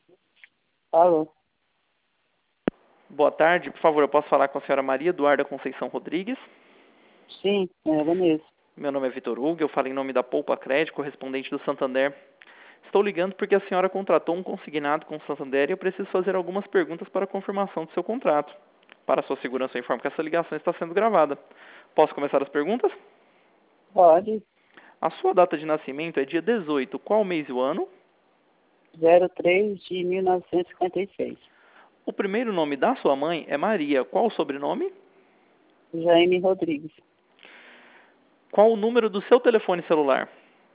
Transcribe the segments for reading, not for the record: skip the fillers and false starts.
Alô? Boa tarde, por favor, eu posso falar com a senhora Maria Eduarda Conceição Rodrigues? Sim, é ela mesmo. Meu nome é Vitor Hugo, eu falo em nome da Poupa Crédito, correspondente do Santander. Estou ligando porque a senhora contratou um consignado com o Santander e eu preciso fazer algumas perguntas para a confirmação do seu contrato. Para sua segurança, eu informo que essa ligação está sendo gravada. Posso começar as perguntas? Pode. A sua data de nascimento é dia 18, qual mês e o ano? 03 de 1956. O primeiro nome da sua mãe é Maria, qual o sobrenome? Jaime Rodrigues. Qual o número do seu telefone celular?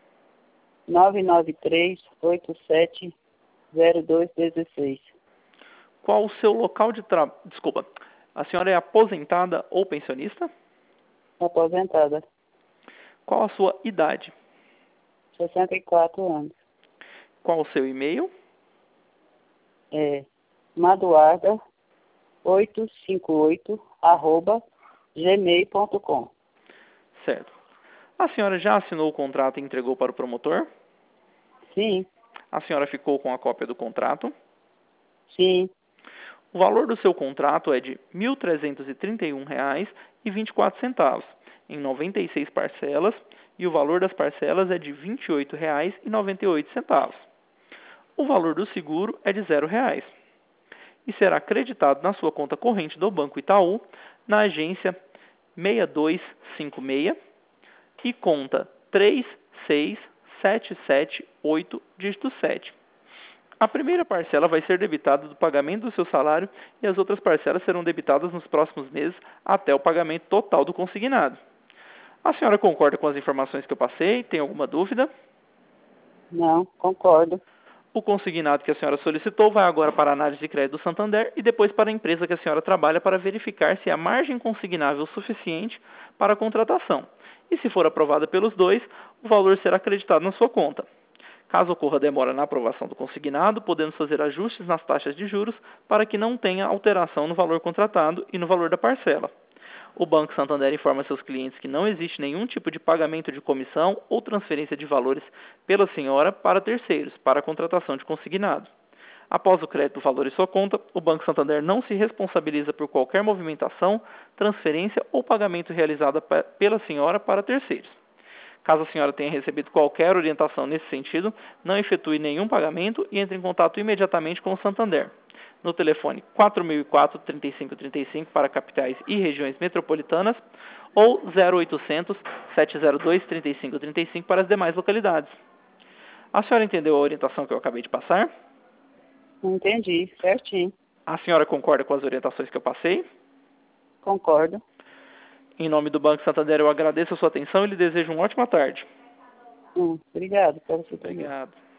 993-87-0216. Qual o seu local de trabalho? Desculpa. A senhora é aposentada ou pensionista? Aposentada. Qual a sua idade? 64 anos. Qual o seu e-mail? É maduarda858 @gmail.com. Certo. A senhora já assinou o contrato e entregou para o promotor? Sim, A senhora ficou com a cópia do contrato? sim. O valor do seu contrato é de R$ 1.331,24, em 96 parcelas, e o valor das parcelas é de R$ 28,98. O valor do seguro é de R$ 0 e será acreditado na sua conta corrente do Banco Itaú, na agência 6256 e conta 36778, dígito 7. A primeira parcela vai ser debitada do pagamento do seu salário e as outras parcelas serão debitadas nos próximos meses até o pagamento total do consignado. A senhora concorda com as informações que eu passei? Tem alguma dúvida? Não, concordo. O consignado que a senhora solicitou vai agora para a análise de crédito do Santander e depois para a empresa que a senhora trabalha para verificar se há margem consignável suficiente para a contratação. E se for aprovada pelos dois, o valor será acreditado na sua conta. Caso ocorra demora na aprovação do consignado, podemos fazer ajustes nas taxas de juros para que não tenha alteração no valor contratado e no valor da parcela. O Banco Santander informa seus clientes que não existe nenhum tipo de pagamento de comissão ou transferência de valores pela senhora para terceiros, para a contratação de consignado. Após o crédito do valor em sua conta, o Banco Santander não se responsabiliza por qualquer movimentação, transferência ou pagamento realizada pela senhora para terceiros. Caso a senhora tenha recebido qualquer orientação nesse sentido, não efetue nenhum pagamento e entre em contato imediatamente com o Santander. No telefone 4004-3535 para capitais e regiões metropolitanas ou 0800-702-3535 para as demais localidades. A senhora entendeu a orientação que eu acabei de passar? Entendi, certinho. A senhora concorda com as orientações que eu passei? Concordo. Em nome do Banco Santander, eu agradeço a sua atenção e lhe desejo uma ótima tarde. Obrigado para você também. Obrigado.